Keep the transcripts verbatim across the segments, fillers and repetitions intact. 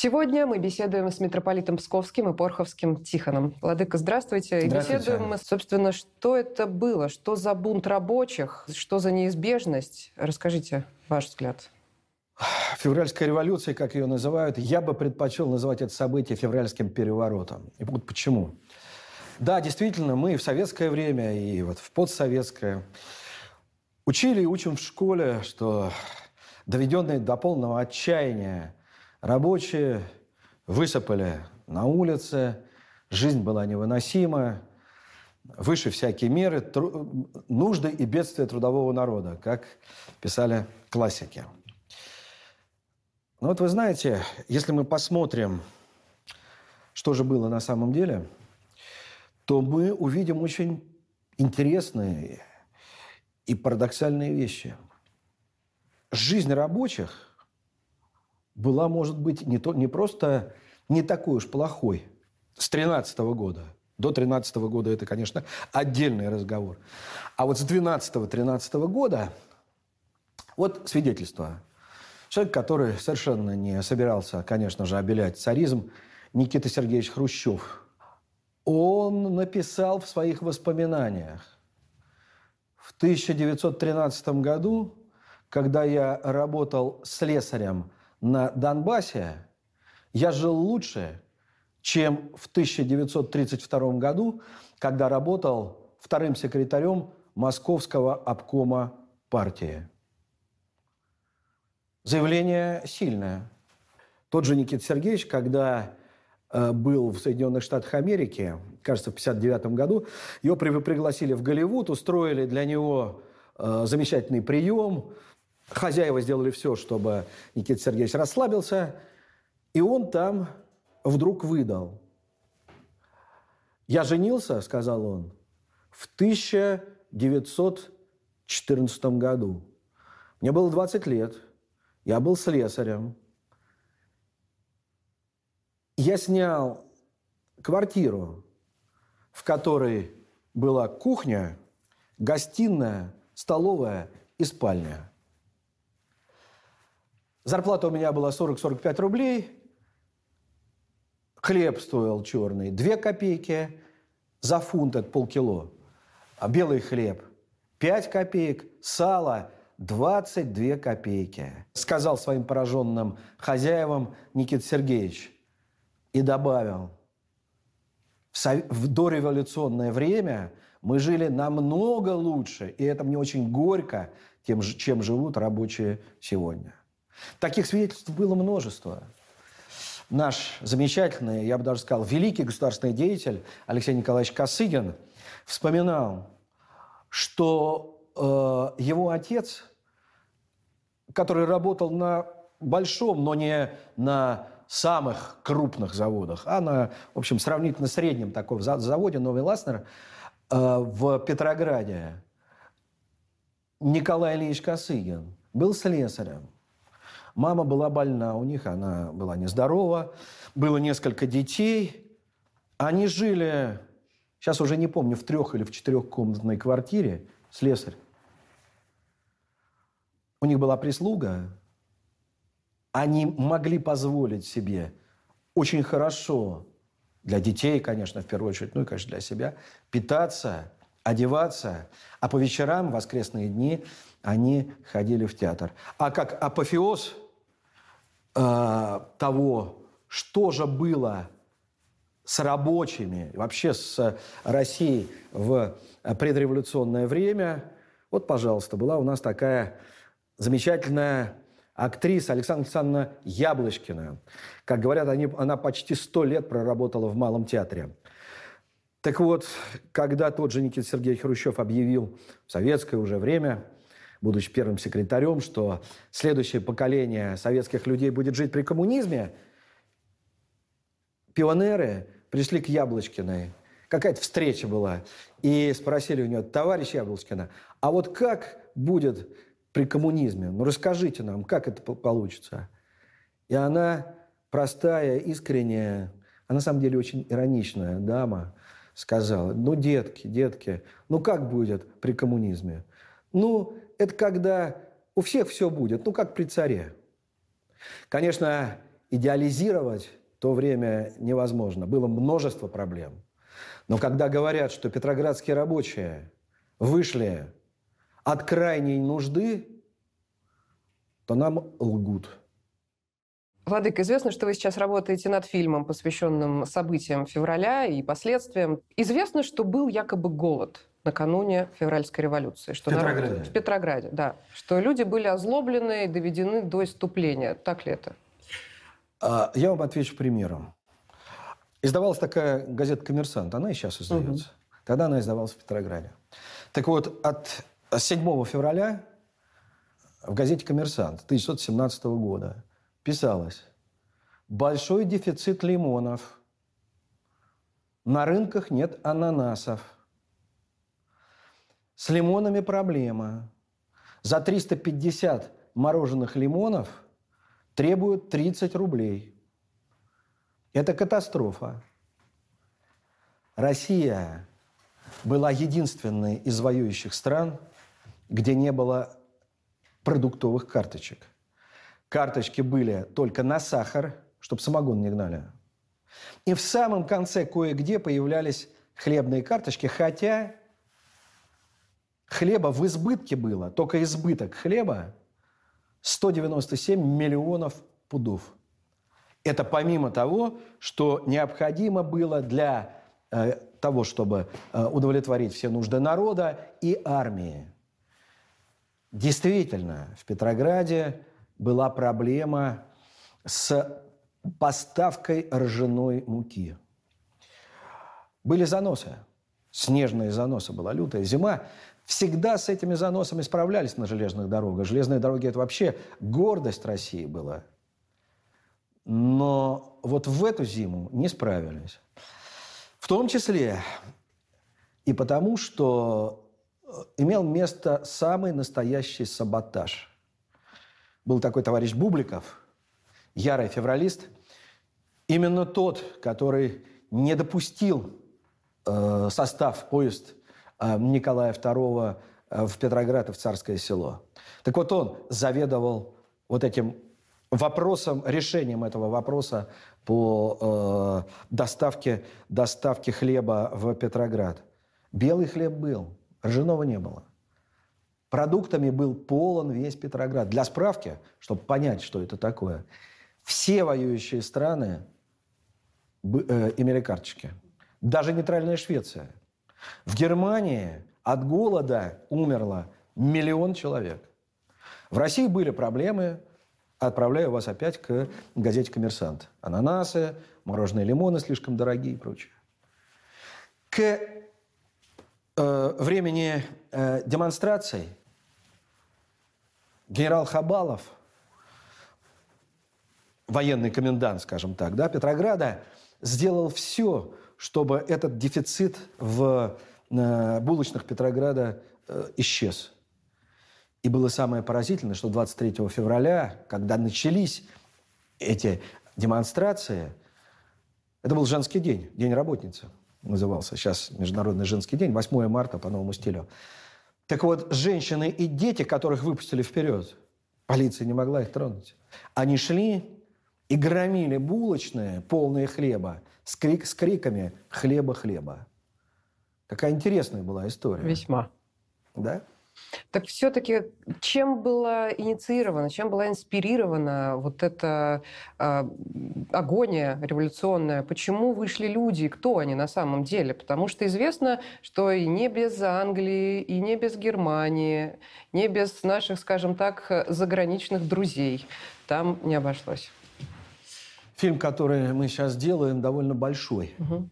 Сегодня мы беседуем с митрополитом Псковским и Порховским Тихоном. Владыка, здравствуйте. Здравствуйте. И беседуем мы, собственно, что это было, что за бунт рабочих, что за неизбежность. Расскажите ваш взгляд. Февральская революция, как ее называют, я бы предпочел называть это событие февральским переворотом. И вот почему. Да, действительно, мы в советское время и вот в постсоветское учили и учим в школе, что доведенные до полного отчаяния рабочие высыпали на улице, жизнь была невыносима, выше всякие меры, тру... нужды и бедствия трудового народа, как писали классики. Но вот вы знаете, если мы посмотрим, что же было на самом деле, то мы увидим очень интересные и парадоксальные вещи. Жизнь рабочих была, может быть, не, то, не просто не такой уж плохой с тринадцатого года. До тринадцатого года это, конечно, отдельный разговор. А вот с двенадцатого-тринадцатого года вот свидетельство. Человек, который совершенно не собирался, конечно же, обелять царизм, Никита Сергеевич Хрущев, он написал в своих воспоминаниях: в тысяча девятьсот тринадцатом году, когда я работал слесарем на Донбассе, я жил лучше, чем в тысяча девятьсот тридцать втором году, когда работал вторым секретарем Московского обкома партии. Заявление сильное. Тот же Никита Сергеевич, когда э, был в Соединенных Штатах Америки, кажется, в пятьдесят девятом году, его при, пригласили в Голливуд, устроили для него э, замечательный прием. Хозяева сделали все, чтобы Никита Сергеевич расслабился, и он там вдруг выдал. «Я женился, — сказал он, — в тысяча девятьсот четырнадцатом году. Мне было двадцать лет, я был слесарем. Я снял квартиру, в которой была кухня, гостиная, столовая и спальня. Зарплата у меня была сорок-сорок пять рублей. Хлеб стоил черный две копейки. За фунт это полкило. А белый хлеб пять копеек. Сало двадцать две копейки. Сказал своим пораженным хозяевам Никита Сергеевич. И добавил: в, сов... в дореволюционное время мы жили намного лучше. И это мне очень горько, тем, чем живут рабочие сегодня. Таких свидетельств было множество. Наш замечательный, я бы даже сказал, великий государственный деятель Алексей Николаевич Косыгин вспоминал, что э, его отец, который работал на большом, но не на самых крупных заводах, а на, в общем, сравнительно среднем таком заводе «Новый Ласнер» э, в Петрограде, Николай Ильич Косыгин, был слесарем. Мама была больна, у них она была нездорова, было несколько детей. Они жили, сейчас уже не помню, в трех- или в четырехкомнатной квартире, слесарь. У них была прислуга. Они могли позволить себе очень хорошо, для детей, конечно, в первую очередь, ну и, конечно, для себя, питаться, одеваться. А по вечерам, в воскресные дни, они ходили в театр. А как апофеоз э, того, что же было с рабочими, вообще с Россией в предреволюционное время, вот, пожалуйста, была у нас такая замечательная актриса Александра Александровна Яблочкина. Как говорят, они, она почти сто лет проработала в Малом театре. Так вот, когда тот же Никита Сергеевич Хрущев объявил в советское уже время, будучи первым секретарем, что следующее поколение советских людей будет жить при коммунизме, пионеры пришли к Яблочкиной. Какая-то встреча была. И спросили у нее: товарищ Яблочкина, а вот как будет при коммунизме? Ну, расскажите нам, как это получится. И она, простая, искренняя, а на самом деле очень ироничная дама, сказала: ну, детки, детки, ну, как будет при коммунизме? Ну, это когда у всех все будет, ну, как при царе. Конечно, идеализировать то время невозможно. Было множество проблем. Но когда говорят, что петроградские рабочие вышли от крайней нужды, то нам лгут. Владыка, известно, что вы сейчас работаете над фильмом, посвященным событиям февраля и последствиям. Известно, что был якобы голод накануне февральской революции. Что в Петрограде. Народ... В Петрограде, да. Что люди были озлоблены и доведены до исступления. Так ли это? Я вам отвечу примером. Издавалась такая газета «Коммерсант». Она и сейчас издается. Угу. Тогда она издавалась в Петрограде. Так вот, от седьмого февраля в газете «Коммерсант» тысяча девятьсот семнадцатого года писалось: большой дефицит лимонов, на рынках нет ананасов, с лимонами проблема, за триста пятьдесят мороженых лимонов требуют тридцать рублей. Это катастрофа. Россия была единственной из воюющих стран, где не было продуктовых карточек. Карточки были только на сахар, чтобы самогон не гнали. И в самом конце кое-где появлялись хлебные карточки, хотя хлеба в избытке было, только избыток хлеба сто девяносто семь миллионов пудов. Это помимо того, что необходимо было для э, того, чтобы э, удовлетворить все нужды народа и армии. Действительно, в Петрограде была проблема с поставкой ржаной муки. Были заносы. Снежные заносы, была лютая зима. Всегда с этими заносами справлялись на железных дорогах. Железные дороги – это вообще гордость России была. Но вот в эту зиму не справились. В том числе и потому, что имел место самый настоящий саботаж. Был такой товарищ Бубликов, ярый февралист, именно тот, который не допустил э, состав поезд э, Николая второго э, в Петроград и в Царское Село. Так вот он заведовал вот этим вопросом, решением этого вопроса по э, доставке, доставке хлеба в Петроград. Белый хлеб был, ржаного не было. Продуктами был полон весь Петроград. Для справки, чтобы понять, что это такое, все воюющие страны э, имели карточки. Даже нейтральная Швеция. В Германии от голода умерло миллион человек. В России были проблемы. Отправляю вас опять к газете «Коммерсант». Ананасы, мороженые лимоны слишком дорогие и прочее. К э, времени э, демонстраций генерал Хабалов, военный комендант, скажем так, да, Петрограда, сделал все, чтобы этот дефицит в э, булочных Петрограда э, исчез. И было самое поразительное, что двадцать третьего февраля, когда начались эти демонстрации, это был женский день, День работницы назывался. Сейчас Международный женский день, восьмое марта по новому стилю. Так вот, женщины и дети, которых выпустили вперед, полиция не могла их тронуть. Они шли и громили булочные, полные хлеба, с, крик, с криками «хлеба, хлеба». Какая интересная была история. Весьма. Да? Так все-таки чем была инициирована, чем была инспирирована вот эта э, агония революционная? Почему вышли люди? Кто они на самом деле? Потому что известно, что и не без Англии, и не без Германии, не без наших, скажем так, заграничных друзей там не обошлось. Фильм, который мы сейчас делаем, довольно большой. Угу.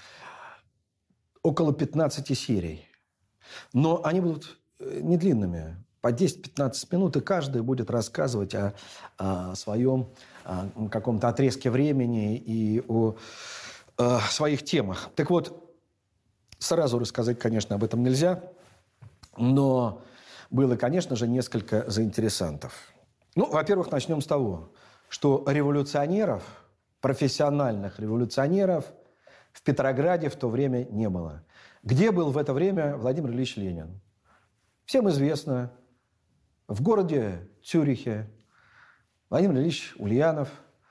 Около пятнадцати серий. Но они будут не длинными, по десять-пятнадцать минут, и каждый будет рассказывать о, о своем о каком-то отрезке времени и о, о своих темах. Так вот, сразу рассказать, конечно, об этом нельзя, но было, конечно же, несколько заинтересантов. Ну, во-первых, начнем с того, что революционеров, профессиональных революционеров в Петрограде в то время не было. Где был в это время Владимир Ильич Ленин? Всем известно, в городе Цюрихе Владимир Ильич Ульянов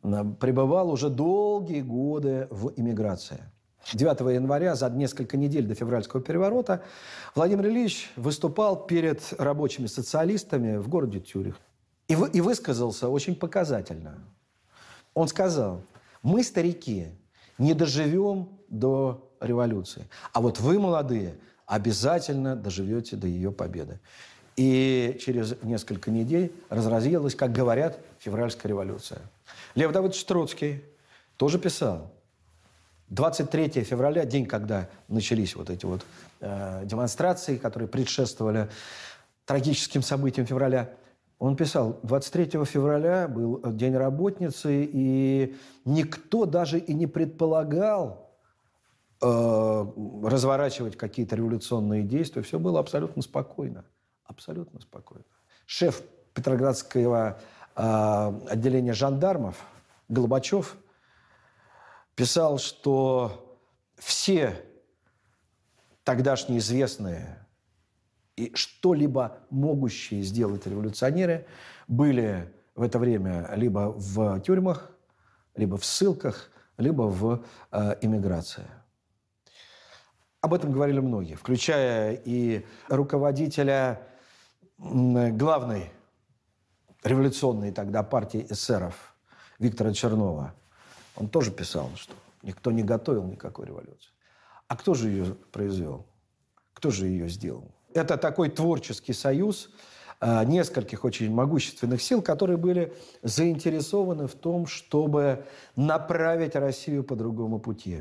пребывал уже долгие годы в эмиграции. девятого января, за несколько недель до февральского переворота, Владимир Ильич выступал перед рабочими социалистами в городе Цюрих. И, вы, и высказался очень показательно. Он сказал: мы, старики, не доживем до революции, а вот вы, молодые, обязательно доживете до ее победы. И через несколько недель разразилась, как говорят, февральская революция. Лев Давыдович Троцкий тоже писал. двадцать третьего февраля, день, когда начались вот эти вот э, демонстрации, которые предшествовали трагическим событиям февраля, он писал: двадцать третьего февраля был День работницы, и никто даже и не предполагал э, разворачивать какие-то революционные действия. Все было абсолютно спокойно. Абсолютно спокойно. Шеф Петроградского э, отделения жандармов Голубачев писал, что все тогдашние известные и что-либо могущие сделать революционеры были в это время либо в тюрьмах, либо в ссылках, либо в э, эмиграции. Об этом говорили многие, включая и руководителя главной революционной тогда партии эсеров Виктора Чернова. Он тоже писал, что никто не готовил никакой революции. А кто же ее произвел? Кто же ее сделал? Это такой творческий союз э, нескольких очень могущественных сил, которые были заинтересованы в том, чтобы направить Россию по другому пути.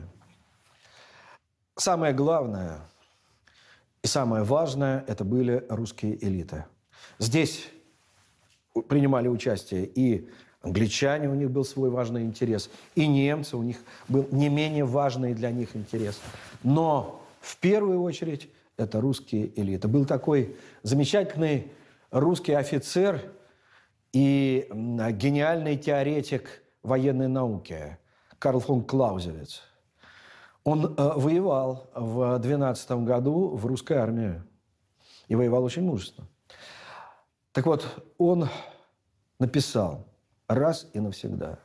Самое главное и самое важное – это были русские элиты. Здесь принимали участие и англичане, у них был свой важный интерес, и немцы, у них был не менее важный для них интерес. Но в первую очередь это русские элиты. Был такой замечательный русский офицер и гениальный теоретик военной науки Карл фон Клаузевиц. Он э, воевал в двенадцатом году в русской армии. И воевал очень мужественно. Так вот, он написал раз и навсегда: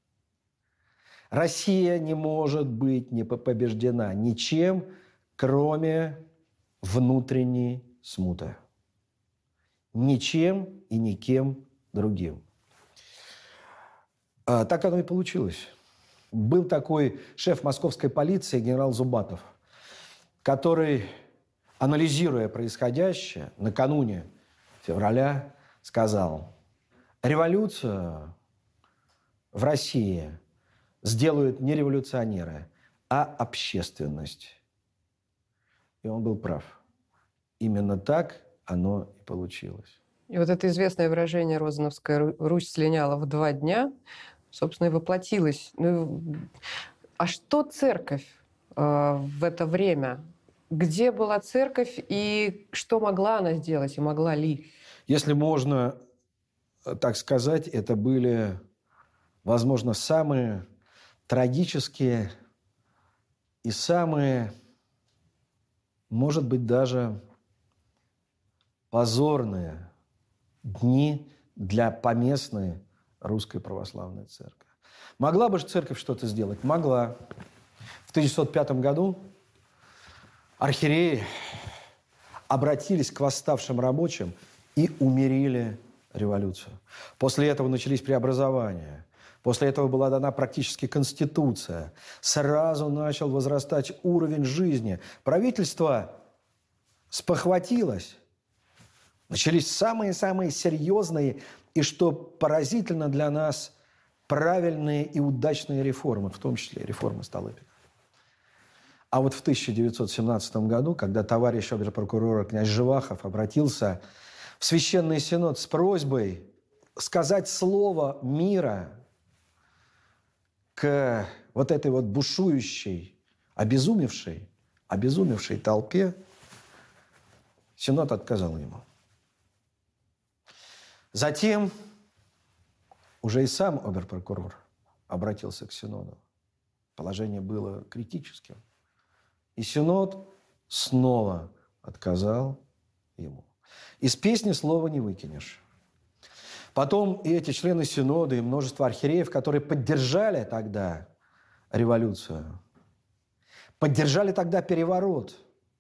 Россия не может быть не побеждена ничем, кроме внутренней смуты. Ничем и никем другим. А так оно и получилось. Был такой шеф московской полиции генерал Зубатов, который, анализируя происходящее накануне февраля, сказал: революцию в России сделают не революционеры, а общественность. И он был прав. Именно так оно и получилось. И вот это известное выражение «Розановская Русь слиняла в два дня», собственно, и воплотилось. Ну, а что церковь э, в это время? Где была церковь и что могла она сделать и могла ли? Если можно так сказать, это были, возможно, самые трагические и самые, может быть, даже позорные дни для поместной русской православной церкви. Могла бы же церковь что-то сделать? Могла. В тысяча девятьсот пятом году архиереи обратились к восставшим рабочим и умерили революцию. После этого начались преобразования. После этого была дана практически конституция. Сразу начал возрастать уровень жизни. Правительство спохватилось. Начались самые-самые серьезные и, что поразительно для нас, правильные и удачные реформы, в том числе реформы Столыпина. А вот в тысяча девятьсот семнадцатом году, когда товарищ обер-прокурора князь Живахов обратился в Священный Синод с просьбой сказать слово мира к вот этой вот бушующей, обезумевшей, обезумевшей толпе, Синод отказал ему. Затем уже и сам обер-прокурор обратился к Синоду. Положение было критическим. И Синод снова отказал ему. Из песни слова не выкинешь. Потом и эти члены Синода, и множество архиереев, которые поддержали тогда революцию, поддержали тогда переворот,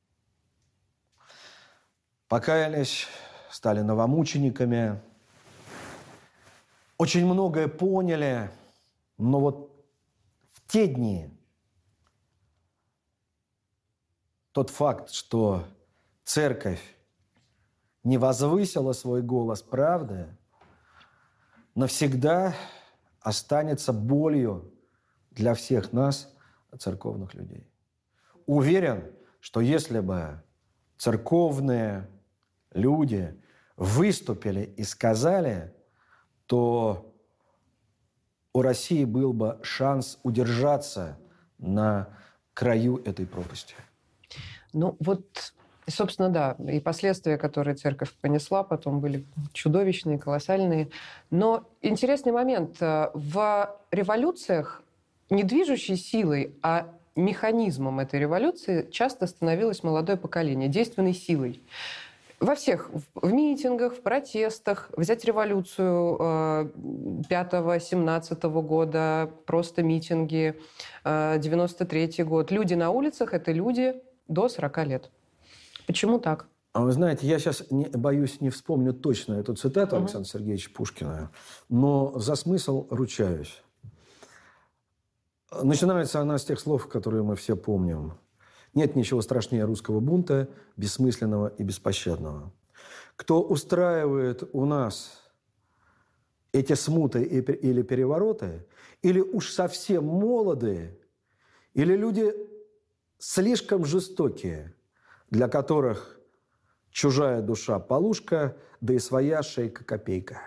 покаялись, стали новомучениками, очень многое поняли, но вот в те дни тот факт, что церковь не возвысила свой голос правды, навсегда останется болью для всех нас, церковных людей. Уверен, что если бы церковные люди выступили и сказали, то у России был бы шанс удержаться на краю этой пропасти. Ну вот, собственно, да, и последствия, которые церковь понесла, потом были чудовищные, колоссальные. Но интересный момент. В революциях не движущей силой, а механизмом этой революции часто становилось молодое поколение, действенной силой. Во всех, в митингах, в протестах, взять революцию пятого-семнадцатого года, просто митинги, девяносто третий год. Люди на улицах – это люди до сорока лет. Почему так? А вы знаете, я сейчас не, боюсь, не вспомню точно эту цитату угу. Александра Сергеевича Пушкина, но за смысл ручаюсь. Начинается она с тех слов, которые мы все помним. Нет ничего страшнее русского бунта, бессмысленного и беспощадного. Кто устраивает у нас эти смуты или перевороты, или уж совсем молодые, или люди слишком жестокие, для которых чужая душа полушка, да и своя шейка копейка.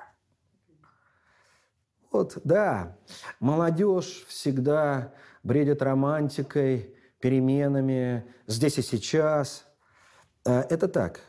Вот, да, молодежь всегда бредит романтикой, переменами, здесь и сейчас. Это так.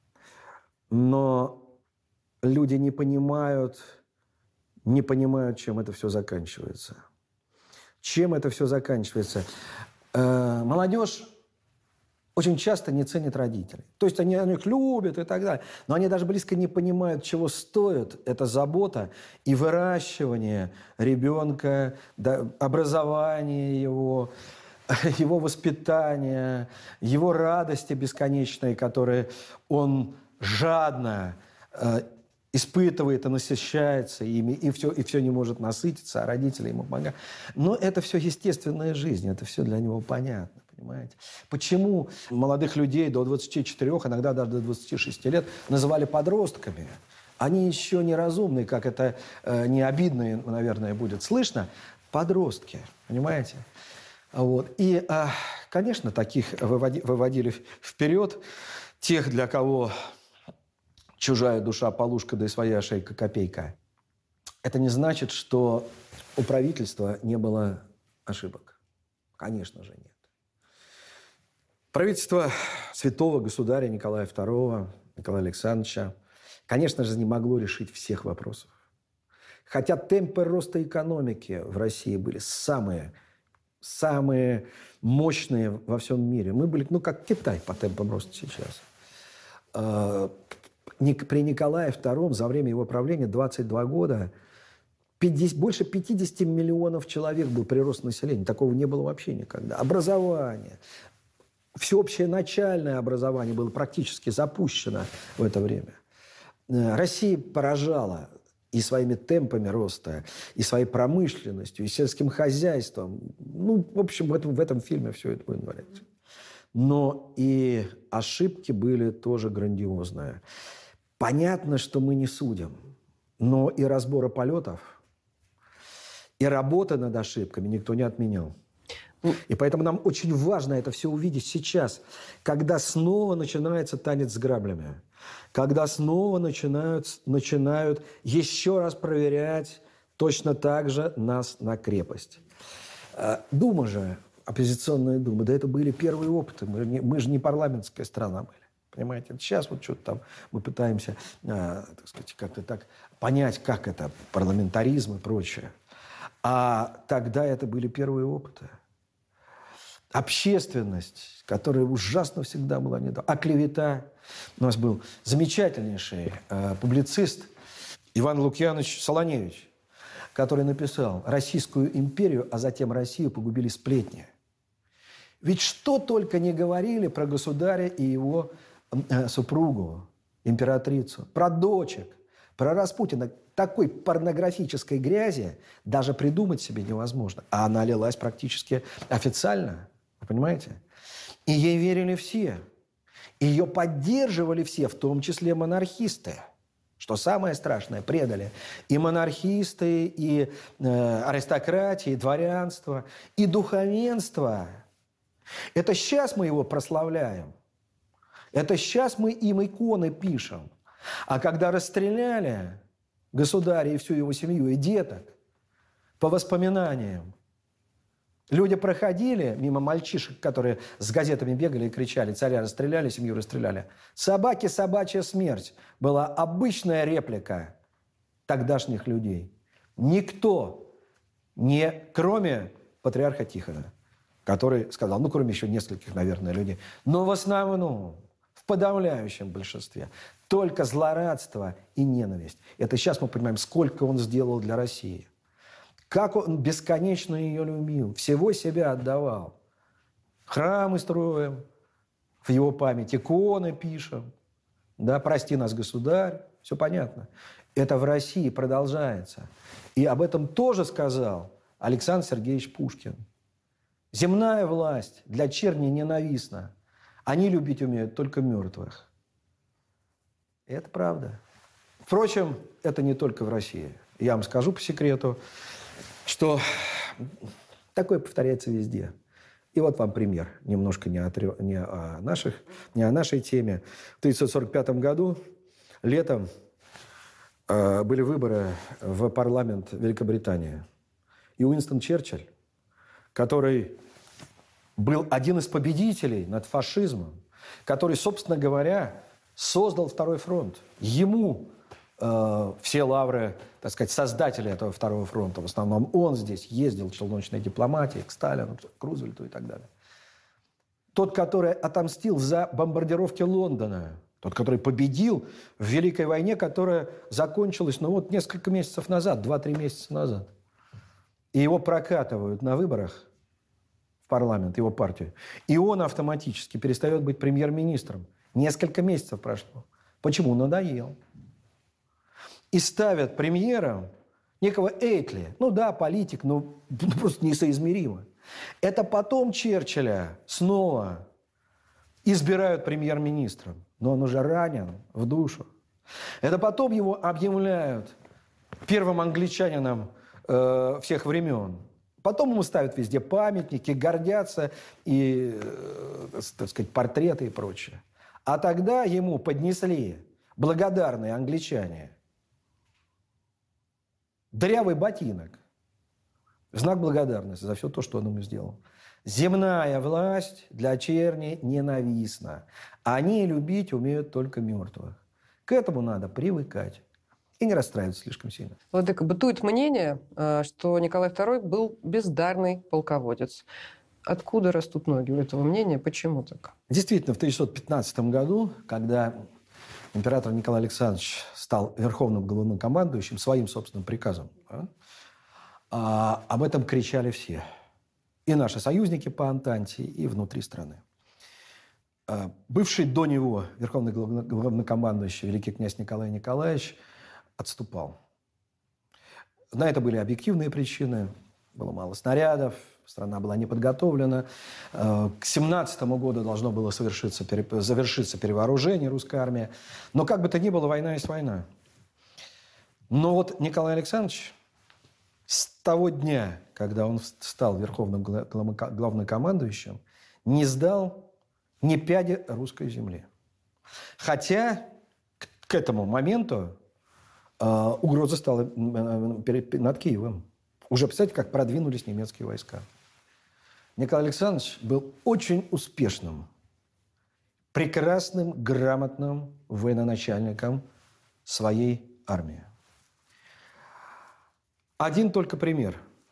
Но люди не понимают, не понимают, чем это все заканчивается. Чем это все заканчивается? Молодежь очень часто не ценит родителей. То есть они их любят и так далее. Но они даже близко не понимают, чего стоит эта забота и выращивание ребенка, да, образование его, его воспитание, его радости бесконечные, которые он жадно э, испытывает и насыщается ими, и все, и все не может насытиться, а родители ему помогают. Но это все естественная жизнь, это все для него понятно. Понимаете? Почему молодых людей до двадцати четырёх, иногда даже до двадцати шести лет называли подростками? Они еще неразумные, как это э, не обидно, наверное, будет слышно. Подростки, понимаете? Вот. И, э, конечно, таких выводи, выводили вперед тех, для кого чужая душа полушка, да и своя шейка копейка. Это не значит, что у правительства не было ошибок. Конечно же, нет. Правительство святого государя Николая второго, Николая Александровича, конечно же, не могло решить всех вопросов. Хотя темпы роста экономики в России были самые, самые мощные во всем мире. Мы были, ну, как Китай по темпам роста сейчас. При Николае втором за время его правления двадцать два года пятьдесят, больше пятидесяти миллионов человек был прирост населения. Такого не было вообще никогда. Образование. Всеобщее начальное образование было практически запущено в это время. Россия поражала и своими темпами роста, и своей промышленностью, и сельским хозяйством. Ну, в общем, в этом, в этом фильме все это будет говорить. Но и ошибки были тоже грандиозные. Понятно, что мы не судим, но и разбора полетов, и работа над ошибками никто не отменял. И поэтому нам очень важно это все увидеть сейчас, когда снова начинается танец с граблями, когда снова начинают, начинают еще раз проверять точно так же нас на крепость. Дума же, оппозиционная дума, да это были первые опыты. Мы, не, мы же не парламентская страна были. Понимаете? Сейчас вот что-то там мы пытаемся, а, так сказать, как-то так понять, как это парламентаризм и прочее. А тогда это были первые опыты. Общественность, которая ужасно всегда была недовольна. А клевета. У нас был замечательнейший э, публицист, Иван Лукьянович Солоневич, который написал: «Российскую империю, а затем Россию погубили сплетни». Ведь что только не говорили про государя и его э, супругу, императрицу, про дочек, про Распутина. Такой порнографической грязи даже придумать себе невозможно. А она лилась практически официально. Вы понимаете? И ей верили все. Ее поддерживали все, в том числе монархисты. Что самое страшное, предали и монархисты, и э, аристократия, и дворянство, и духовенство. Это сейчас мы его прославляем. Это сейчас мы им иконы пишем. А когда расстреляли государя и всю его семью, и деток, по воспоминаниям, люди проходили мимо мальчишек, которые с газетами бегали и кричали: «Царя расстреляли, семью расстреляли». «Собаки, собачья смерть» была обычная реплика тогдашних людей. Никто, не, кроме патриарха Тихона, который сказал, ну, кроме еще нескольких, наверное, людей, но в основном, в подавляющем большинстве, только злорадство и ненависть. Это сейчас мы понимаем, сколько он сделал для России. Как он бесконечно ее любил, всего себя отдавал. Храмы строим в его память, иконы пишем. Да, прости нас, государь, все понятно. Это в России продолжается. И об этом тоже сказал Александр Сергеевич Пушкин. Земная власть для черни ненавистна. Они любить умеют только мертвых. И это правда. Впрочем, это не только в России. Я вам скажу по секрету, что такое повторяется везде. И вот вам пример, немножко не, отрё... не, о, наших, не о нашей теме. В тысяча девятьсот сорок пятом году, летом, э, были выборы в парламент Великобритании. И Уинстон Черчилль, который был один из победителей над фашизмом, который, собственно говоря, создал Второй фронт. Ему э, все лавры, так сказать, создатели этого Второго фронта. В основном он здесь ездил в челночной дипломатии к Сталину, к Рузвельту и так далее. Тот, который отомстил за бомбардировки Лондона. Тот, который победил в Великой войне, которая закончилась, ну вот, несколько месяцев назад, два-три месяца назад. И его прокатывают на выборах в парламент, его партию. И он автоматически перестает быть премьер-министром. Несколько месяцев прошло. Почему? Надоел. И ставят премьером некого Эйтли. Ну да, политик, но просто несоизмеримо. Это потом Черчилля снова избирают премьер-министром. Но он уже ранен в душу. Это потом его объявляют первым англичанином э, всех времен. Потом ему ставят везде памятники, гордятся, и, э, так сказать, портреты и прочее. А тогда ему поднесли благодарные англичане дырявый ботинок в знак благодарности за все то, что он ему сделал. Земная власть для черни ненавистна. Они любить умеют только мертвых. К этому надо привыкать и не расстраиваться слишком сильно. Владыка, бытует мнение, что Николай Второй был бездарный полководец. Откуда растут ноги у этого мнения? Почему так? Действительно, в тысяча девятьсот пятнадцатом году, когда император Николай Александрович стал верховным главнокомандующим своим собственным приказом, а, об этом кричали все. И наши союзники по Антанте, и внутри страны. А, бывший до него верховный главнокомандующий великий князь Николай Николаевич отступал. На это были объективные причины. Было мало снарядов, страна была не подготовлена. К семнадцатому году должно было совершиться, завершиться перевооружение русской армии. Но как бы то ни было, война есть война. Но вот Николай Александрович с того дня, когда он стал верховным главнокомандующим, не сдал ни пяди русской земли. Хотя к этому моменту угроза стала над Киевом. Уже, представьте, как продвинулись немецкие войска. Николай Александрович был очень успешным, прекрасным, грамотным военачальником своей армии. Один только пример.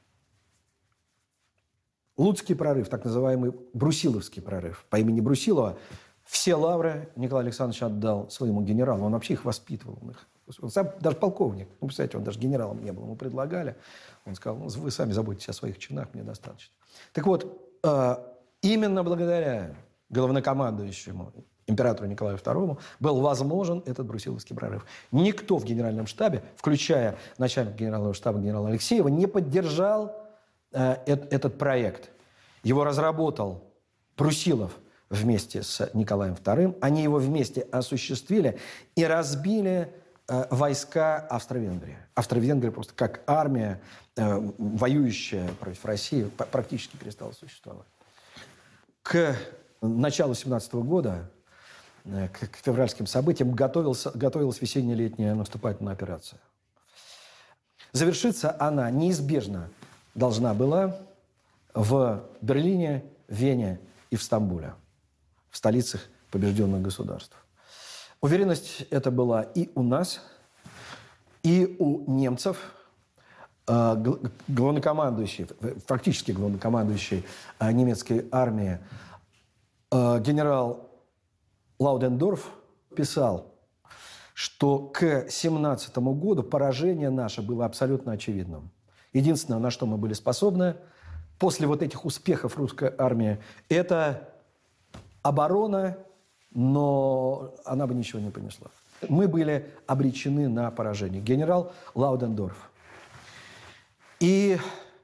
Луцкий прорыв, так называемый Брусиловский прорыв. По имени Брусилова все лавры Николай Александрович отдал своему генералу. Он вообще их воспитывал. Он их Он сам даже полковник. Ну, представляете, он даже генералом не был. Ему предлагали. Он сказал, ну, вы сами заботитесь о своих чинах, мне достаточно. Так вот, именно благодаря главнокомандующему императору Николаю второму был возможен этот Брусиловский прорыв. Никто в генеральном штабе, включая начальника генерального штаба генерала Алексеева, не поддержал э, этот проект. Его разработал Брусилов вместе с Николаем вторым. Они его вместе осуществили и разбили э, войска Австро-Венгрии. Австро-Венгрия просто как армия, э, воюющая против России, практически перестала существовать. К началу семнадцатого года, к, к февральским событиям, готовился, готовилась весенне-летняя наступательная операция. Завершиться она неизбежно должна была в Берлине, Вене и в Стамбуле, в столицах побежденных государств. Уверенность эта была и у нас, и у немцев. Главнокомандующий, фактически главнокомандующий немецкой армии генерал Лаудендорф писал, что к семнадцатому году поражение наше было абсолютно очевидным. Единственное, на что мы были способны после вот этих успехов русской армии, это оборона, но она бы ничего не принесла. Мы были обречены на поражение. Генерал Лаудендорф. И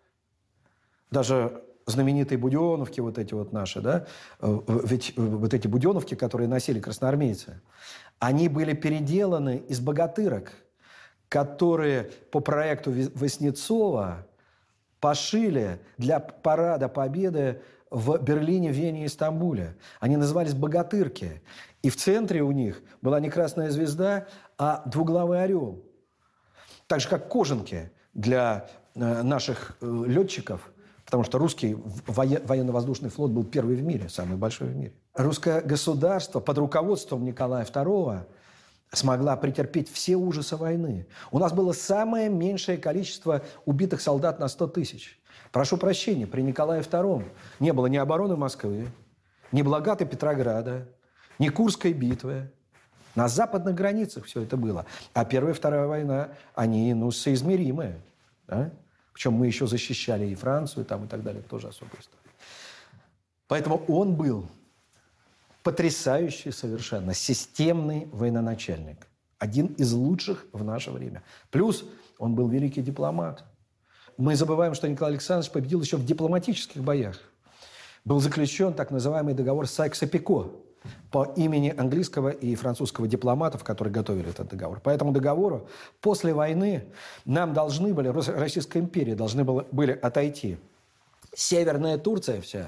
даже знаменитые буденовки, вот эти вот наши, да, ведь вот эти буденовки, которые носили красноармейцы, они были переделаны из богатырок, которые по проекту Васнецова пошили для парада Победы в Берлине, Вене и Стамбуле. Они назывались богатырки. И в центре у них была не красная звезда, а двуглавый орел. Так же, как кожанки для наших летчиков, потому что русский военно-воздушный флот был первый в мире, самый большой в мире. Русское государство под руководством Николая второго смогла претерпеть все ужасы войны. У нас было самое меньшее количество убитых солдат на сто тысяч. Прошу прощения, при Николае втором не было ни обороны Москвы, ни блокады Петрограда, ни Курской битвы. На западных границах все это было. А Первая и Вторая война, они, ну, соизмеримые. Да? Причем мы еще защищали и Францию, там, и так далее. Тоже особая история. Поэтому он был потрясающий совершенно системный военачальник. Один из лучших в наше время. Плюс он был великий дипломат. Мы забываем, что Николай Александрович победил еще в дипломатических боях. Был заключен так называемый договор Сайкса-Пико по имени английского и французского дипломатов, которые готовили этот договор. По этому договору после войны нам должны были, Российская империя должны были отойти Северная Турция вся,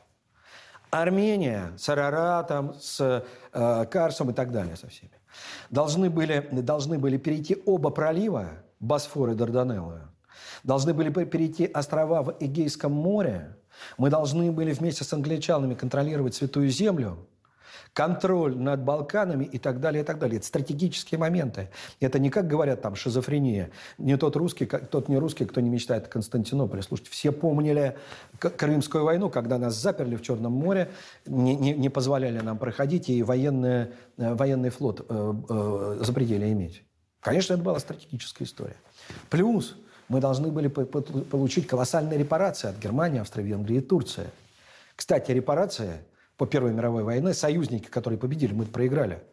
Армения с Араратом, с э, Карсом и так далее со всеми. Должны были, должны были перейти оба пролива, Босфор и Дарданеллы. Должны были перейти острова в Эгейском море. Мы должны были вместе с англичанами контролировать Святую Землю, контроль над Балканами и так далее, и так далее. Это стратегические моменты. Это не, как говорят там, шизофрения. Не тот русский, как, тот не русский, кто не мечтает о Константинополе. Слушайте, все помнили Крымскую войну, когда нас заперли в Черном море, не, не, не позволяли нам проходить, и военный, военный флот э, э, запретили иметь. Конечно, это была стратегическая история. Плюс мы должны были получить колоссальные репарации от Германии, Австро-Венгрии и Турции. Кстати, репарации по Первой мировой войне, союзники, которые победили, мы проиграли.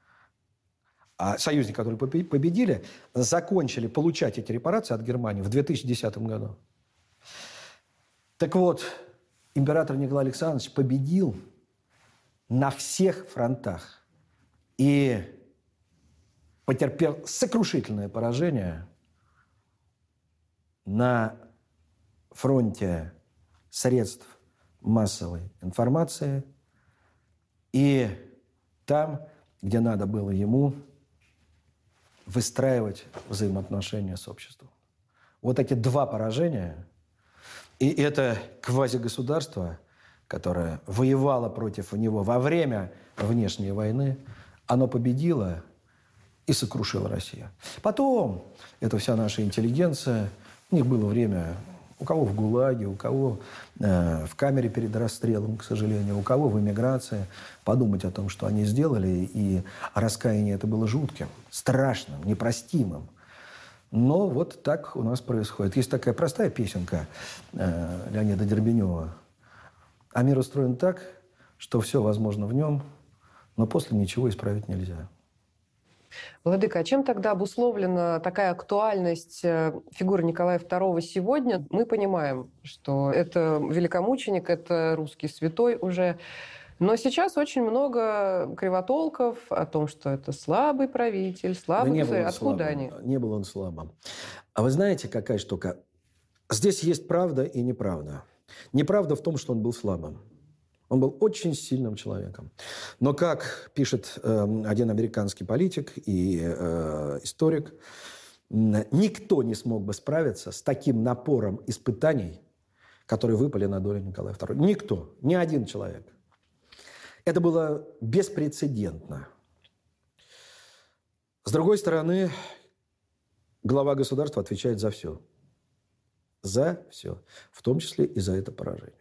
А союзники, которые победили, закончили получать эти репарации от Германии в две тысячи десятом году. Так вот, император Николай Александрович победил на всех фронтах и потерпел сокрушительное поражение на фронте средств массовой информации и там, где надо было ему выстраивать взаимоотношения с обществом. Вот эти два поражения, и это квазигосударство, которое воевало против него во время внешней войны, оно победило и сокрушило Россию. Потом, это вся наша интеллигенция, у них было время У кого в ГУЛАГе, у кого э, в камере перед расстрелом, к сожалению, у кого в эмиграции. Подумать о том, что они сделали, и раскаяние это было жутким, страшным, непростимым. Но вот так у нас происходит. Есть такая простая песенка э, Леонида Дербенева. А мир устроен так, что все возможно в нем, но после ничего исправить нельзя. Владыка, а чем тогда обусловлена такая актуальность фигуры Николая второго сегодня? Мы понимаем, что это великомученик, это русский святой уже. Но сейчас очень много кривотолков о том, что это слабый правитель, слабый да не государь. был он Откуда слабым, они? Не был он слабым. А вы знаете, какая штука? Здесь есть правда и неправда. Неправда в том, что он был слабым. Он был очень сильным человеком. Но, как пишет э, один американский политик и э, историк, никто не смог бы справиться с таким напором испытаний, которые выпали на долю Николая второго. Никто, ни один человек. Это было беспрецедентно. С другой стороны, глава государства отвечает за все. За все. В том числе и за это поражение.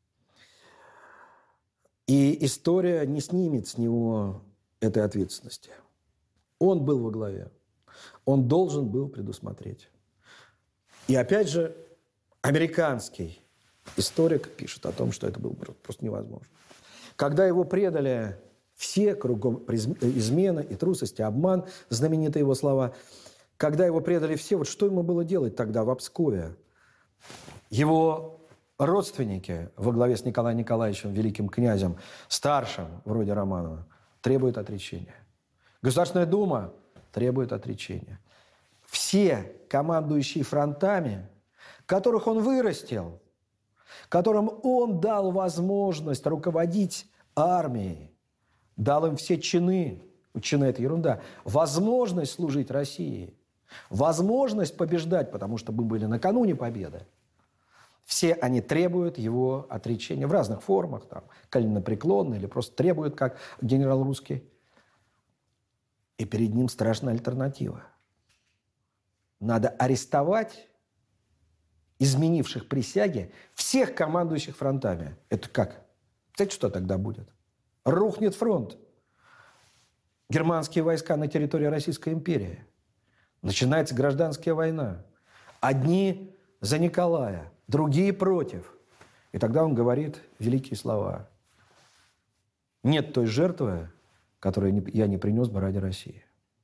И история не снимет с него этой ответственности. Он был во главе. Он должен был предусмотреть. И опять же, американский историк пишет о том, что это было просто невозможно. Когда его предали все, кругом измена и трусость, и обман, знаменитые его слова, когда его предали все, вот что ему было делать тогда в Пскове? Его родственники во главе с Николаем Николаевичем, великим князем, старшим, вроде Романова, требуют отречения. Государственная дума требует отречения. Все командующие фронтами, которых он вырастил, которым он дал возможность руководить армией, дал им все чины, чины – это ерунда, возможность служить России, возможность побеждать, потому что мы были накануне победы. Все они требуют его отречения в разных формах, там, коленопреклонно или просто требуют, как генерал русский. И перед ним страшная альтернатива. Надо арестовать изменивших присяги всех командующих фронтами. Это как? Знаете, что тогда будет? Рухнет фронт. Германские войска на территории Российской империи. Начинается гражданская война. Одни за Николая, другие против. И тогда он говорит великие слова. Нет той жертвы, которую я не принес бы ради России.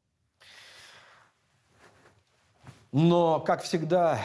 Но, как всегда,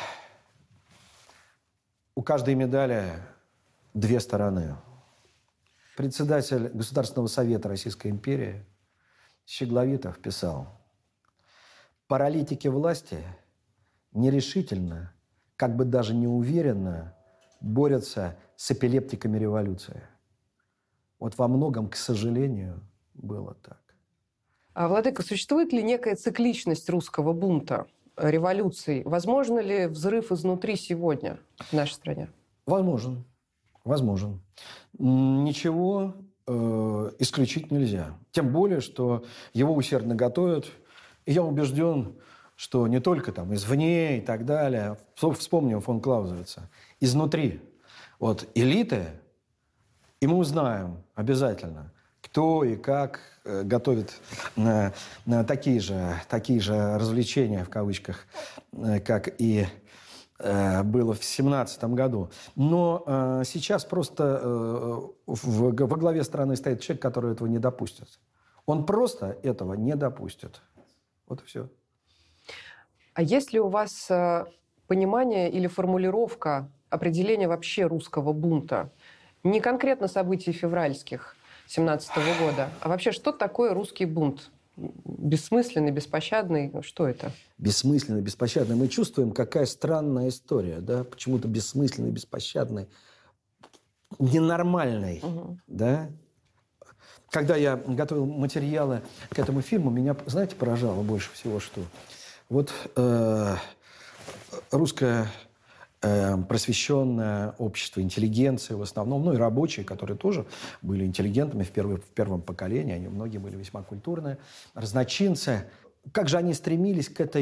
у каждой медали две стороны. Председатель Государственного совета Российской империи Щегловитов писал: паралитики власти нерешительно, как бы даже неуверенно борются с эпилептиками революции. Вот во многом, к сожалению, было так. А, Владыка, существует ли некая цикличность русского бунта, революций? Возможно ли взрыв изнутри сегодня в нашей стране? Возможен. Возможен. Ничего э, исключить нельзя. Тем более, что его усердно готовят. И я убежден, что не только там извне и так далее. Вспомним фон Клаузевица. Изнутри. Вот элиты, и мы узнаем обязательно, кто и как э, готовит на, на такие, же, такие же развлечения, в кавычках, э, как и э, было в семнадцатом году. Но э, сейчас просто э, в, во главе страны стоит человек, который этого не допустит. Он просто этого не допустит. Вот и все. А есть ли у вас э, понимание или формулировка определения вообще русского бунта? Не конкретно событий февральских семнадцатого года, а вообще, что такое русский бунт? Бессмысленный, беспощадный? Что это? Бессмысленный, беспощадный. Мы чувствуем, какая странная история, да? Почему-то бессмысленный, беспощадный, ненормальный, угу. Да? Когда я готовил материалы к этому фильму, меня, знаете, поражало больше всего, что вот э, русское э, просвещенное общество, интеллигенция в основном, ну и рабочие, которые тоже были интеллигентами в, первый, в первом поколении, они многие были весьма культурные, разночинцы. Как же они стремились к этой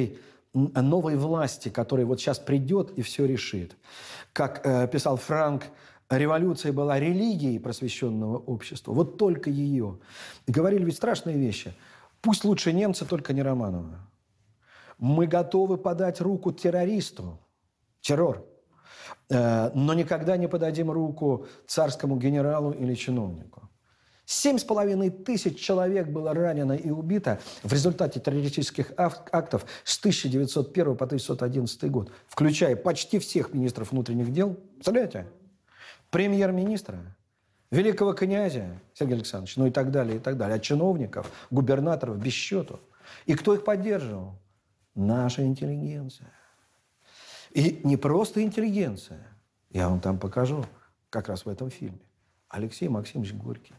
новой власти, которая вот сейчас придет и все решит. Как э, писал Франк, революция была религией просвещенного общества. Вот только ее. И говорили ведь страшные вещи. Пусть лучше немцы, только не Романова. Мы готовы подать руку террористу. Террор. Э, но никогда не подадим руку царскому генералу или чиновнику. Семь с половиной тысяч человек было ранено и убито в результате террористических актов с тысяча девятьсот первого по тысяча девятьсот одиннадцатый год, включая почти всех министров внутренних дел. Представляете? Премьер-министра, великого князя Сергея Александровича, ну и так далее, и так далее. От чиновников, губернаторов без счету. И кто их поддерживал? Наша интеллигенция. И не просто интеллигенция. Я вам там покажу, как раз в этом фильме. Алексей Максимович Горький.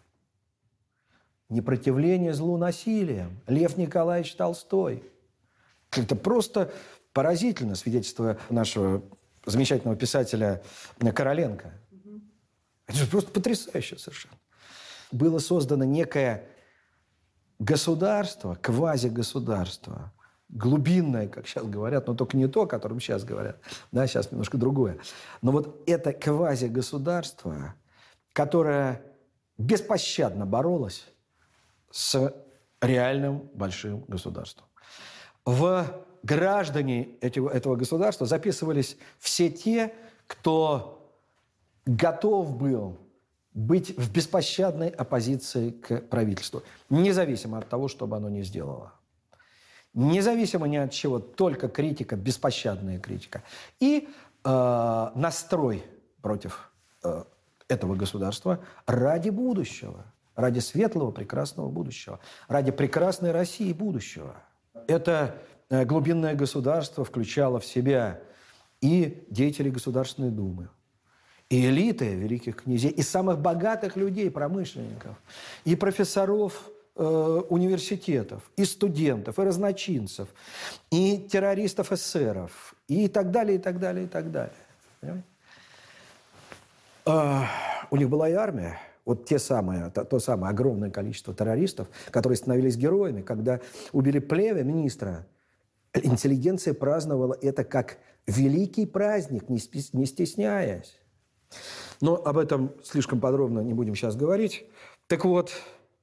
Непротивление злу насилием. Лев Николаевич Толстой. Это просто поразительно, свидетельство нашего замечательного писателя Короленко. Это же просто потрясающе совершенно. Было создано некое государство, квазигосударство, глубинное, как сейчас говорят, но только не то, о котором сейчас говорят. Да, сейчас немножко другое. Но вот это квазигосударство, которое беспощадно боролось с реальным большим государством. В граждане этого, этого государства записывались все те, кто готов был быть в беспощадной оппозиции к правительству, независимо от того, что бы оно ни сделало. Независимо ни от чего, только критика, беспощадная критика. И э, настрой против э, этого государства ради будущего. Ради светлого, прекрасного будущего. Ради прекрасной России будущего. Это глубинное государство включало в себя и деятелей Государственной Думы, и элиты великих князей, и самых богатых людей, промышленников, и профессоров э, университетов, и студентов, и разночинцев, и террористов-эсеров, и так далее, и так далее, и так далее. Понимаете? А, у них была и армия. Вот те самые, то, то самое огромное количество террористов, которые становились героями, когда убили Плеве, министра, интеллигенция праздновала это как великий праздник, не, спи- не стесняясь. Но об этом слишком подробно не будем сейчас говорить. Так вот,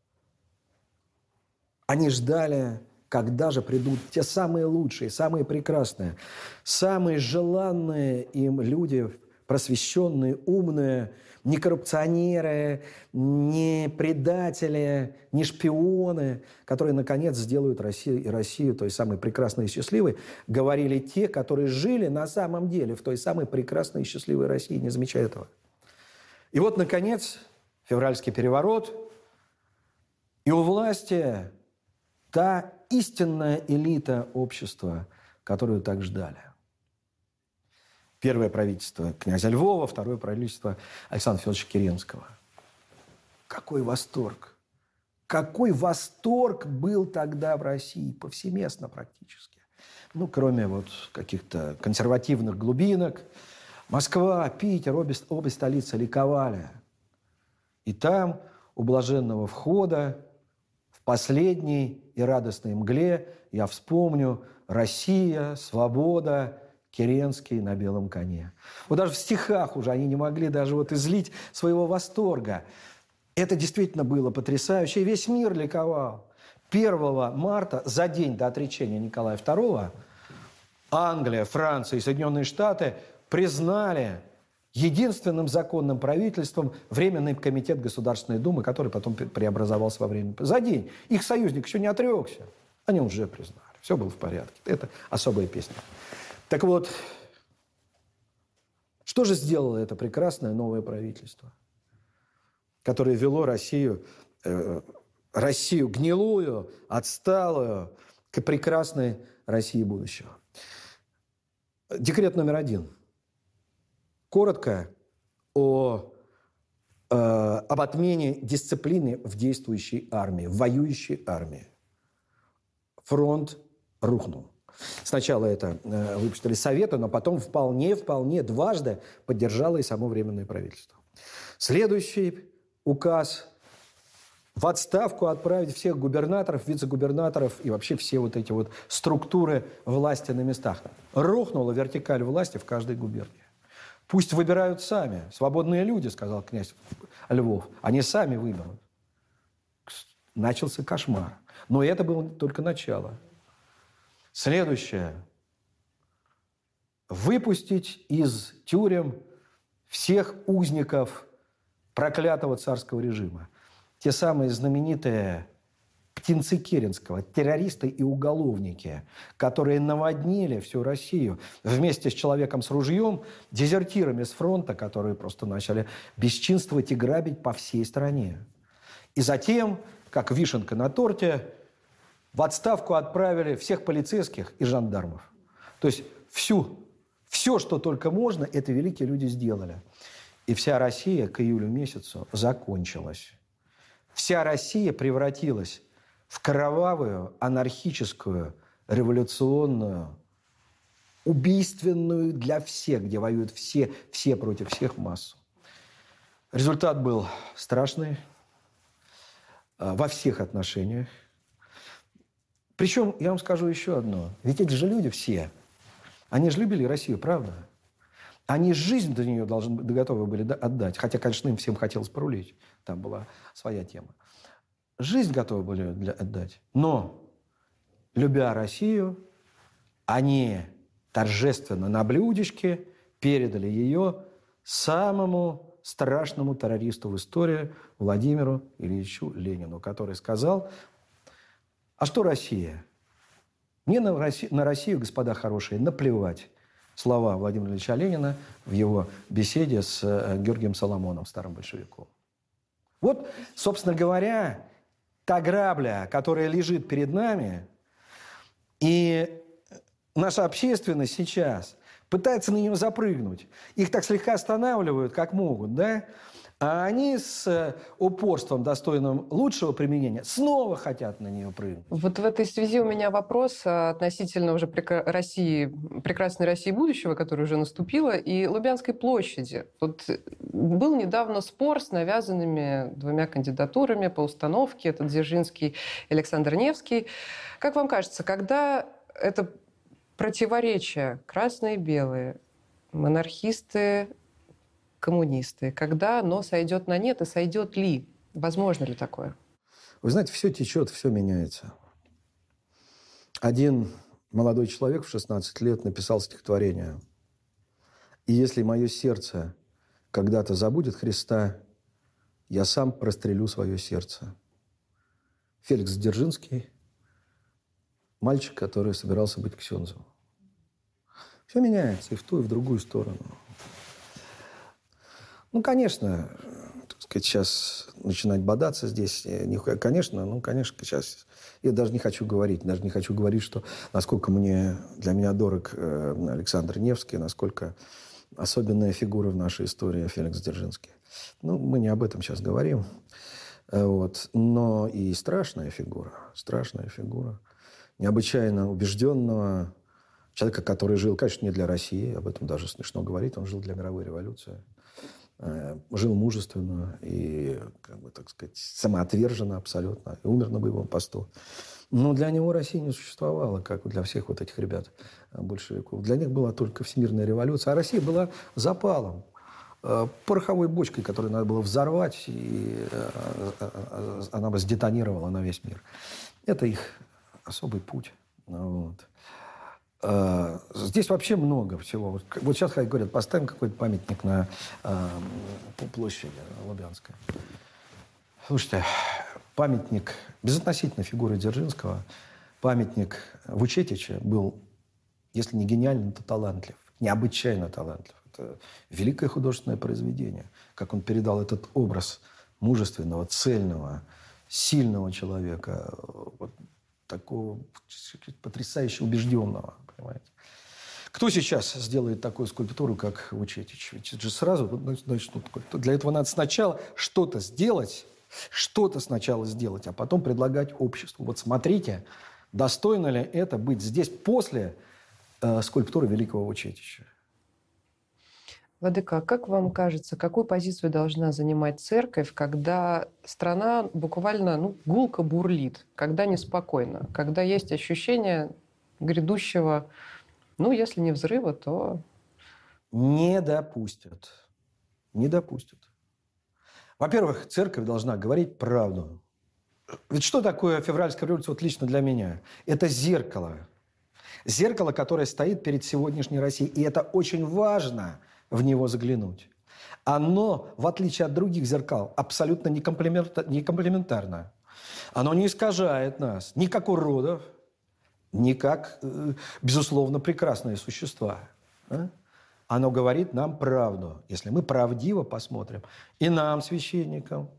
они ждали, когда же придут те самые лучшие, самые прекрасные, самые желанные им люди, просвещенные, умные, не коррупционеры, не предатели, не шпионы, которые, наконец, сделают Россию и Россию той самой прекрасной и счастливой, говорили те, которые жили на самом деле в той самой прекрасной и счастливой России, не замечая этого. И вот, наконец, февральский переворот, и у власти та истинная элита общества, которую так ждали. Первое правительство князя Львова, второе правительство Александра Федоровича Керенского. Какой восторг! Какой восторг был тогда в России, повсеместно практически. Ну, кроме вот каких-то консервативных глубинок. Москва, Питер, обе, обе столицы ликовали. И там, у блаженного входа, в последней и радостной мгле, я вспомню «Россия, свобода», Керенский на белом коне. Вот даже в стихах уже они не могли даже вот излить своего восторга. Это действительно было потрясающе. И весь мир ликовал. первого марта, за день до отречения Николая второго, Англия, Франция и Соединенные Штаты признали единственным законным правительством Временный комитет Государственной Думы, который потом преобразовался во время... За день. Их союзник еще не отрекся. Они уже признали. Все было в порядке. Это особая песня. Так вот, что же сделало это прекрасное новое правительство, которое вело Россию, э, Россию гнилую, отсталую, к прекрасной России будущего? Декрет номер один. Коротко о, э, об отмене дисциплины в действующей армии, в воюющей армии. Фронт рухнул. Сначала это э, выпустили Советы, но потом вполне-вполне дважды поддержало и само Временное правительство. Следующий указ в отставку отправить всех губернаторов, вице-губернаторов и вообще все вот эти вот структуры власти на местах. Рухнула вертикаль власти в каждой губернии. Пусть выбирают сами. Свободные люди, сказал князь Львов. Они сами выберут. Начался кошмар. Но это было только начало. Следующее. Выпустить из тюрем всех узников проклятого царского режима. Те самые знаменитые птенцы Керенского, террористы и уголовники, которые наводнили всю Россию вместе с человеком с ружьем, дезертирами с фронта, которые просто начали бесчинствовать и грабить по всей стране. И затем, как вишенка на торте, в отставку отправили всех полицейских и жандармов. То есть всю, все, что только можно, это великие люди сделали. И вся Россия к июлю месяцу закончилась. Вся Россия превратилась в кровавую, анархическую, революционную, убийственную для всех, где воюют все, все против всех массу. Результат был страшный во всех отношениях. Причем, я вам скажу еще одно. Ведь эти же люди все, они же любили Россию, правда? Они жизнь до нее должны, готовы были отдать. Хотя, конечно, им всем хотелось порулить. Там была своя тема. Жизнь готовы были для, отдать. Но, любя Россию, они торжественно на блюдечке передали ее самому страшному террористу в истории Владимиру Ильичу Ленину, который сказал: а что Россия? Мне на Россию, на Россию, господа хорошие, наплевать. Слова Владимира Ильича Ленина в его беседе с Георгием Соломоном, старым большевиком. Вот, собственно говоря, та грабля, которая лежит перед нами, и наша общественность сейчас пытается на нее запрыгнуть. Их так слегка останавливают, как могут, да? А они с упорством, достойным лучшего применения, снова хотят на нее прыгнуть. Вот в этой связи у меня вопрос относительно уже России, прекрасной России будущего, которая уже наступила, и Лубянской площади. Вот был недавно спор с навязанными двумя кандидатурами по установке. Это Дзержинский и Александр Невский. Как вам кажется, когда это противоречие красные и белые, монархисты, коммунисты, когда оно сойдет на нет и сойдет ли? Возможно ли такое? Вы знаете, все течет, все меняется. Один молодой человек в шестнадцать лет написал стихотворение: «И если мое сердце когда-то забудет Христа, я сам прострелю свое сердце». Феликс Дзержинский, мальчик, который собирался быть ксензом. Все меняется и в ту, и в другую сторону. Ну, конечно, так сказать, сейчас начинать бодаться здесь, конечно, ну, конечно, сейчас я даже не хочу говорить, даже не хочу говорить, что насколько мне, для меня дорог Александр Невский, насколько особенная фигура в нашей истории Феликс Дзержинский. Ну, мы не об этом сейчас говорим, вот, но и страшная фигура, страшная фигура, необычайно убежденного человека, который жил, конечно, не для России, об этом даже смешно говорить, он жил для мировой революции. Жил мужественно и, как бы, так сказать, самоотверженно абсолютно. И умер на боевом посту. Но для него Россия не существовала, как для всех вот этих ребят большевиков. Для них была только всемирная революция. А Россия была запалом, пороховой бочкой, которую надо было взорвать, и она бы сдетонировала на весь мир. Это их особый путь. Вот. Здесь вообще много всего. Вот, вот сейчас говорят, поставим какой-то памятник на э, площади Лубянской. Слушайте, памятник, безотносительно фигуры Дзержинского, памятник Вучетича был, если не гениальным, то талантлив. Необычайно талантлив. Это великое художественное произведение. Как он передал этот образ мужественного, цельного, сильного человека, вот, такого потрясающе убежденного, понимаете. Кто сейчас сделает такую скульптуру, как Вучетич? Ведь это же сразу начнут. Для этого надо сначала что-то сделать, что-то сначала сделать, а потом предлагать обществу. Вот смотрите, достойно ли это быть здесь после э, скульптуры великого Вучетича. Владыка, как вам кажется, какую позицию должна занимать церковь, когда страна буквально ну, гулко бурлит, когда неспокойно, когда есть ощущение грядущего, ну, если не взрыва, то... Не допустят. Не допустят. Во-первых, церковь должна говорить правду. Ведь что такое февральская революция вот лично для меня? Это зеркало. Зеркало, которое стоит перед сегодняшней Россией. И это очень важно в него заглянуть. Оно, в отличие от других зеркал, абсолютно не комплементарно. Оно не искажает нас ни как уродов, ни как, безусловно, прекрасные существа. Оно говорит нам правду, если мы правдиво посмотрим. И нам, священникам,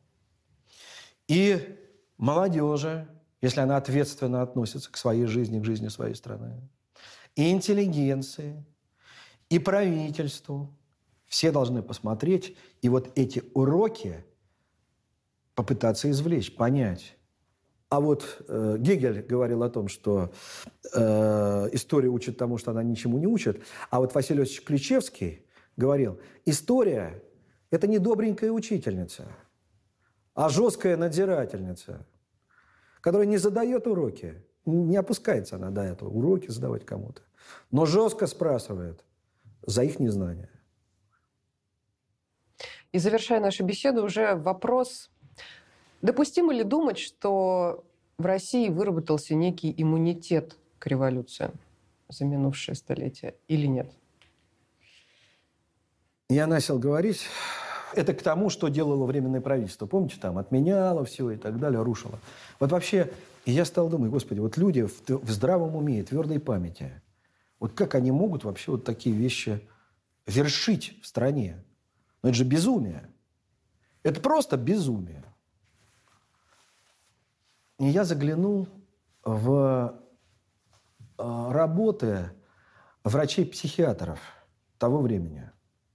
и молодежи, если она ответственно относится к своей жизни, к жизни своей страны, и интеллигенции, и правительству. Все должны посмотреть и вот эти уроки попытаться извлечь, понять. А вот э, Гегель говорил о том, что э, история учит тому, что она ничему не учит. А вот Василий Иосифович Ключевский говорил, история – это не добренькая учительница, а жесткая надзирательница, которая не задает уроки. Не опускается она до этого, уроки задавать кому-то. Но жестко спрашивает за их незнание. И завершая нашу беседу, уже вопрос, допустимо ли думать, что в России выработался некий иммунитет к революции за минувшее столетие или нет? Я начал говорить, это к тому, что делало Временное правительство. Помните, там отменяло все и так далее, рушило. Вот вообще, я стал думать, господи, вот люди в, в здравом уме и твердой памяти, вот как они могут вообще вот такие вещи вершить в стране? Но это же безумие. Это просто безумие. И я заглянул в работы врачей-психиатров того времени.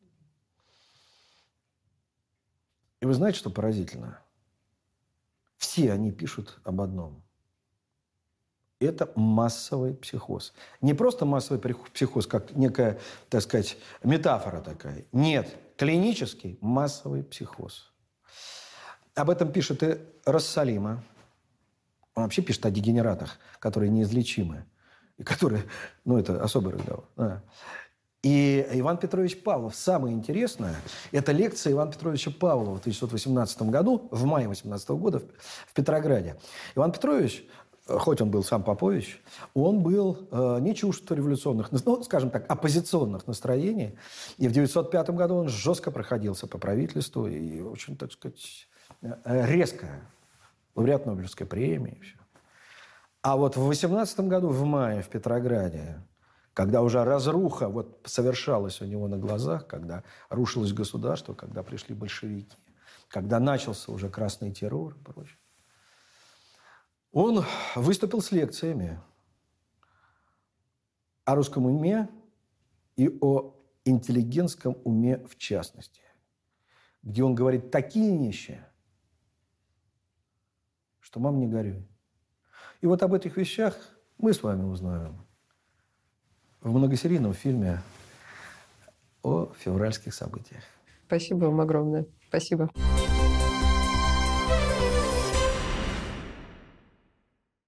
И вы знаете, что поразительно? Все они пишут об одном. Это массовый психоз. Не просто массовый психоз, как некая, так сказать, метафора такая. Нет, клинический массовый психоз. Об этом пишет и Рассалима. Он вообще пишет о дегенератах, которые неизлечимы. И которые, ну, это особый разговор. Да. И Иван Петрович Павлов. Самое интересное, это лекция Ивана Петровича Павлова в тысяча девятьсот восемнадцатом году, в мае восемнадцатого года в Петрограде. Иван Петрович, хоть он был сам Попович, он был э, не чужд революционных, ну, скажем так, оппозиционных настроений. И в девятьсот пятом году он жестко проходился по правительству и очень, так сказать, резко. Лауреат Нобелевской премии. Все. А вот в восемнадцатом году, в мае, в Петрограде, когда уже разруха вот совершалась у него на глазах, когда рушилось государство, когда пришли большевики, когда начался уже красный террор и прочее, он выступил с лекциями о русском уме и о интеллигентском уме в частности, где он говорит такие вещи, что мам, не горюй. И вот об этих вещах мы с вами узнаем в многосерийном фильме о февральских событиях. Спасибо вам огромное. Спасибо.